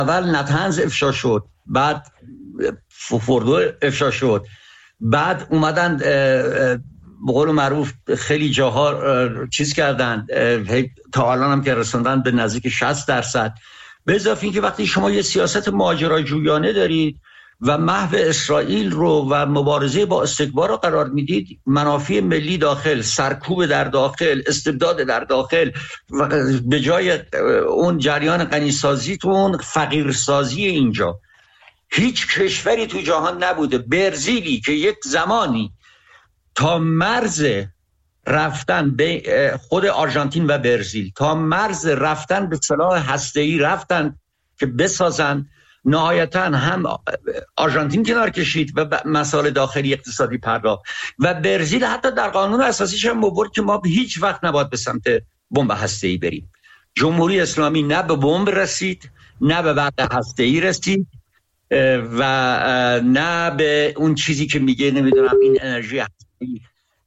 اول نتنز افشا شد، بعد فوردو افشا شد، بعد اومدن به قول معروف خیلی جاها چیز کردن، تا الان هم که رسوندن به نزدیک 60%. به اضافه اینکه وقتی شما یه سیاست ماجراجویانه دارید و محو اسرائیل رو و مبارزه با استکبار رو قرار میدید، منافع ملی داخل، سرکوب در داخل، استبداد در داخل، و به جای اون جریان غنیسازیتون فقیرسازی اینجا. هیچ کشوری تو جهان نبوده، برزیلی که یک زمانی تا مرز رفتن به خود آرژانتین و برزیل، تا مرز رفتن به سلاح هسته‌ای رفتن که بسازن، نهایتا هم آرژانتین کنار کشید و مسائل داخلی اقتصادی پرداخت و برزیل حتی در قانون اساسیش هم آورد که ما هیچ وقت نباید به سمت بمب هسته‌ای بریم. جمهوری اسلامی نه به بمب رسید، نه به برق هسته‌ای رسید و نه به اون چیزی که میگه نمیدونم این انرژی هسته‌ای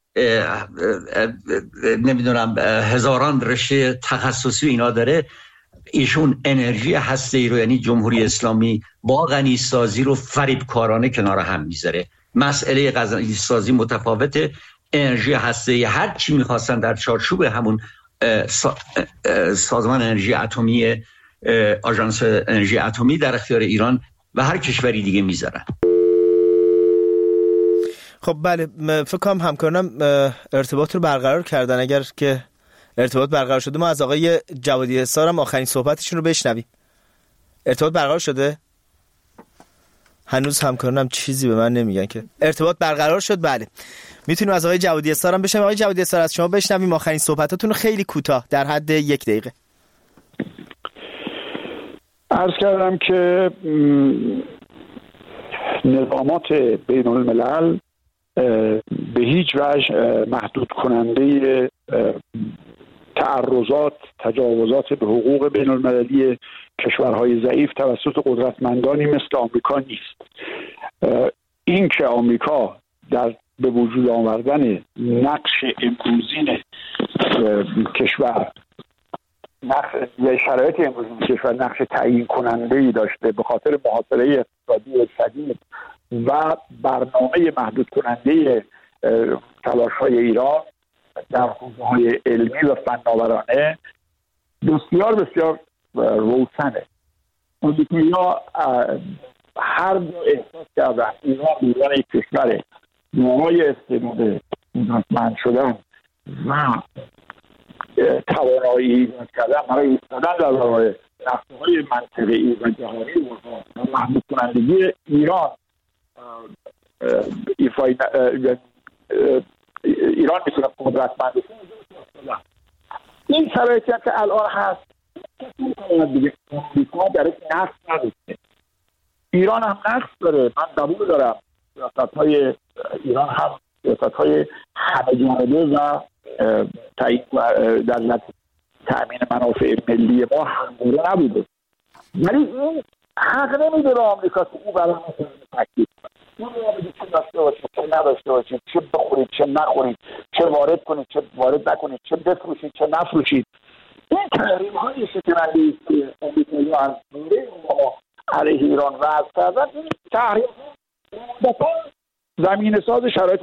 نمیدونم هزاران رشته تخصصی اینا داره. ایشون انرژی هسته‌ای رو، یعنی جمهوری اسلامی، با غنیسازی رو فریبکارانه کنار هم میذاره. مسئله غنیسازی متفاوته، انرژی هسته‌ای هر چی میخواستن در چارچوب همون سازمان انرژی اتمی، آژانس انرژی اتمی در اختیار ایران و هر کشوری دیگه میذارن. خب بله، فکر کنم همکارانم ارتباط رو برقرار کردن. اگر که ارتباط برقرار شده ما از آقای جوادی حصار هم آخرین صحبتشون رو بشنویم. ارتباط برقرار شده؟ هنوز همکارانم چیزی به من نمیگن که ارتباط برقرار شد. بله، میتونیم از آقای جوادی حصار هم بشنویم. آقای جوادی حصار از شما بشنویم آخرین صحبتاتون رو خیلی کوتاه در حد 1 دقیقه. عرض کردم که نظامات بین الملل به هیچ وجه محدود کننده تعرضات، تجاوزات به حقوق بین المللی کشورهای ضعیف توسط قدرتمندانی مثل آمریکا نیست. این که آمریکا در به وجود آوردن نقش امروزین کشور، شرایط امروزین کشور نقش تعیین کننده‌ای داشته به خاطر محاصره اقتصادی شدید و برنامه محدود کننده تلاش‌های ایران در حوزه‌های علمی و فناورانه بسیار بسیار روشنه. امریکایی‌ها هر جا احساس کردن ایران به عنوان یک کشور دارای استعداد قدرتمند شدن و توانایی ایجاد کردن برای ایستادن در برابر نقشه‌های منطقه‌ای و جهانی و محدود کنندگی ایران، ایران میتونه قدرتمند بشه. این شرایطی که الان هست دیگه امریکا در یک نقص نداره، ایران هم نقص داره. من قبول دارم سیاست‌های ایران هم سیاست‌های همه جانبه و در تأمین منافع ملی ما همگونه نبوده، ولی این حق نمیده به آمریکا که او برای ما تکلیف کنه. اون رو چه داشته باشید، چه نداشته باشید، چه بخورید، چه نخورید، چه وارد کنید، چه وارد نکنید، چه بفروشید، چه نفروشید. این تحریم‌های شکننده است که امریکایی‌ها از دوره ما علیه ایران وضع کردن، این تحریم‌ها عمدتاً زمینه‌ساز شرایط.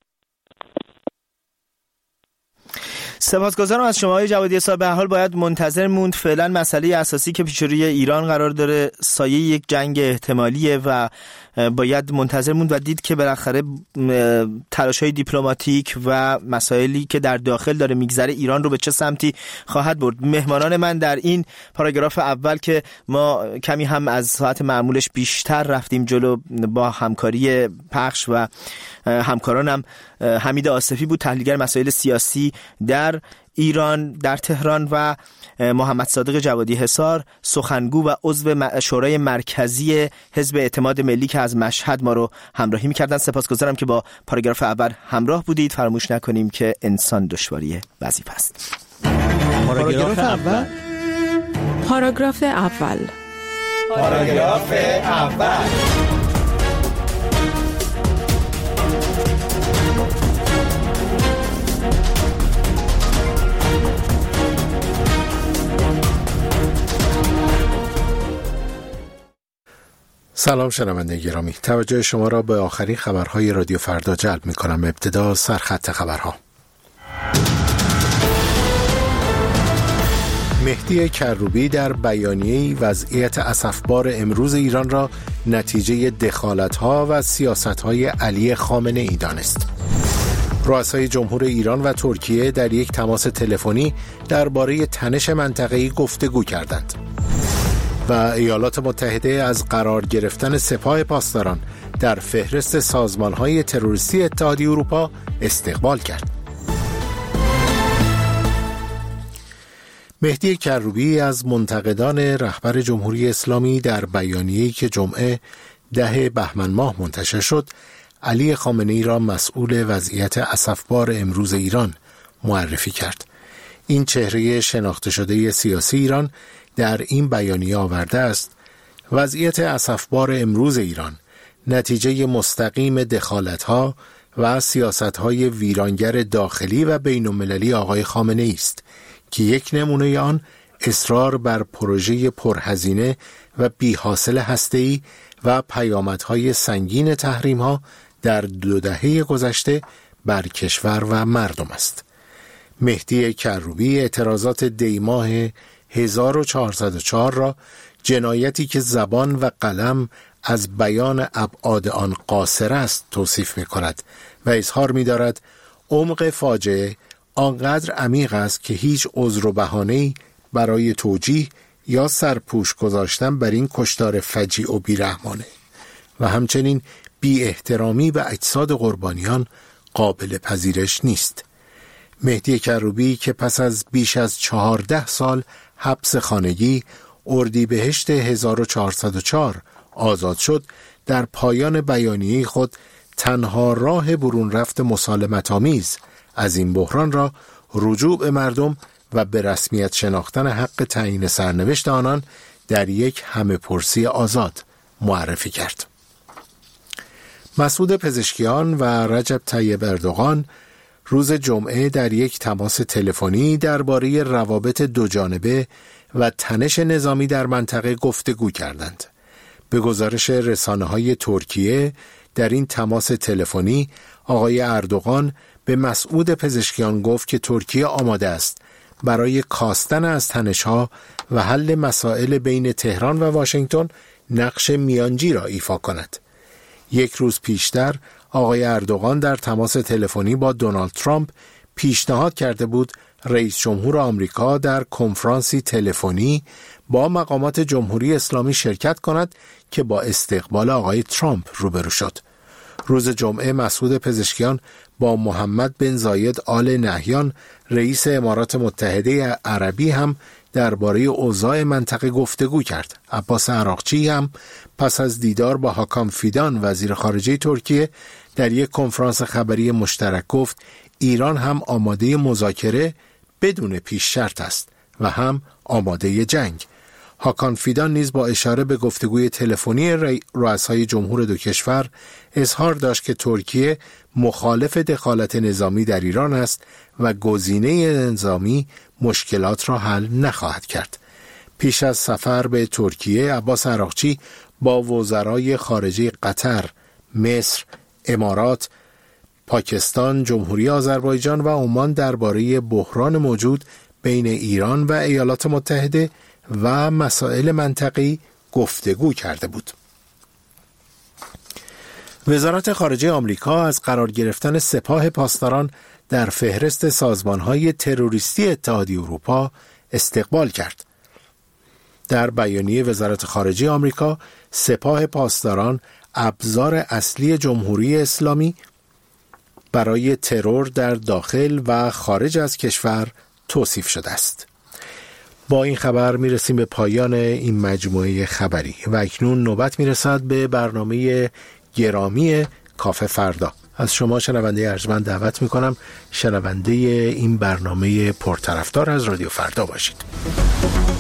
سپاسگزارم از شما آقای جوادی حصار. به هر حال باید منتظر موند. فعلا مسئله اساسی که پیش روی ایران قرار داره سایه یک جنگ احتمالیه و باید منتظر موند و دید که بالاخره تلاش‌های دیپلماتیک و مسائلی که در داخل داره میگذره ایران رو به چه سمتی خواهد برد. مهمانان من در این پاراگراف اول که ما کمی هم از ساعت معمولش بیشتر رفتیم جلو با همکاری پخش و همکارانم حمید آصفی بود، تحلیلگر مسائل سیاسی در ایران در تهران، و محمد صادق جوادی حصار، سخنگو و عضو شورای مرکزی حزب اعتماد ملی که از مشهد ما رو همراهی می‌کردن. سپاسگزارم که با پاراگراف اول همراه بودید. فراموش نکنیم که انسان دشواری وظیفه است. پاراگراف اول. پاراگراف اول. پاراگراف اول. سلام شنونده گرامی، توجه شما را به آخرین خبرهای رادیو فردا جلب می کنم. ابتدا سرخط خبرها. مهدی کروبی در بیانیه‌ای وضعیت اسفبار امروز ایران را نتیجه دخالت‌ها و سیاست‌های علی خامنه‌ای دانست. رؤسای جمهور ایران و ترکیه در یک تماس تلفنی درباره تنش منطقه‌ای گفتگو کردند. و ایالات متحده از قرار گرفتن سپاه پاسداران در فهرست سازمان‌های تروریستی اتحادیه اروپا استقبال کرد. مهدی کروبی از منتقدان رهبر جمهوری اسلامی در بیانیه‌ای که جمعه 10 بهمن ماه منتشر شد، علی خامنه‌ای را مسئول وضعیت اسفبار امروز ایران معرفی کرد. این چهره شناخته شده سیاسی ایران در این بیانیه آورده است: وضعیت اسفبار امروز ایران نتیجه مستقیم دخالت‌ها و سیاست‌های ویرانگر داخلی و بین‌المللی آقای خامنه‌ای است که یک نمونه آن اصرار بر پروژه پرهزینه و بی‌حاصل هسته‌ای و پیامدهای سنگین تحریم‌ها در 2 دهه گذشته بر کشور و مردم است. مهدی کروبی اعتراضات دیماه 1404 را جنایتی که زبان و قلم از بیان ابعاد آن قاصر است توصیف می کند و اظهار می دارد عمق فاجعه آنقدر عمیق است که هیچ عذر و بهانه‌ای برای توجیه یا سرپوش گذاشتن بر این کشتار فجیع و بیرحمانه و همچنین بی احترامی به اجساد قربانیان قابل پذیرش نیست. مهدی کروبی که پس از بیش از 14 سال حبس خانگی اردیبهشت 1404 آزاد شد، در پایان بیانیه خود تنها راه برون رفت مسالمت‌آمیز از این بحران را رجوع به مردم و به رسمیت شناختن حق تعیین سرنوشت آنان در یک همه‌پرسی آزاد معرفی کرد. مسعود پزشکیان و رجب طیب اردوغان روز جمعه در یک تماس تلفنی درباره روابط دوجانبه و تنش نظامی در منطقه گفتگو کردند. به گزارش رسانه‌های ترکیه، در این تماس تلفنی آقای اردوغان به مسعود پزشکیان گفت که ترکیه آماده است برای کاستن از تنش‌ها و حل مسائل بین تهران و واشنگتن نقش میانجی را ایفا کند. یک روز پیشتر آقای اردوغان در تماس تلفنی با دونالد ترامپ پیشنهاد کرده بود رئیس جمهور آمریکا در کنفرانسی تلفنی با مقامات جمهوری اسلامی شرکت کند که با استقبال آقای ترامپ روبرو شد. روز جمعه مسعود پزشکیان با محمد بن زاید آل نهیان رئیس امارات متحده عربی هم درباره اوضاع منطقه گفتگو کرد. عباس عراقچی هم پس از دیدار با هاکان فیدان وزیر خارجه ترکیه در یک کنفرانس خبری مشترک گفت ایران هم آماده مذاکره بدون پیش شرط است و هم آماده جنگ. هاکان فیدان نیز با اشاره به گفتگوی تلفنی رؤسای جمهور دو کشور اظهار داشت که ترکیه مخالف دخالت نظامی در ایران است و گزینه نظامی مشکلات را حل نخواهد کرد. پیش از سفر به ترکیه، عباس عراقچی با وزرای خارجه قطر، مصر، امارات، پاکستان، جمهوری آذربایجان و عمان درباره بحران موجود بین ایران و ایالات متحده و مسائل منطقه‌ای گفتگو کرده بود. وزارت خارجه آمریکا از قرار گرفتن سپاه پاسداران در فهرست سازمان‌های تروریستی اتحادیه اروپا استقبال کرد. در بیانیه وزارت خارجه آمریکا، سپاه پاسداران ابزار اصلی جمهوری اسلامی برای ترور در داخل و خارج از کشور توصیف شده است. با این خبر میرسیم به پایان این مجموعه خبری و اکنون نوبت میرسد به برنامه گرامی کافه فردا. از شما شنونده ارجمند دعوت میکنم شنونده این برنامه پرطرفدار از رادیو فردا باشید.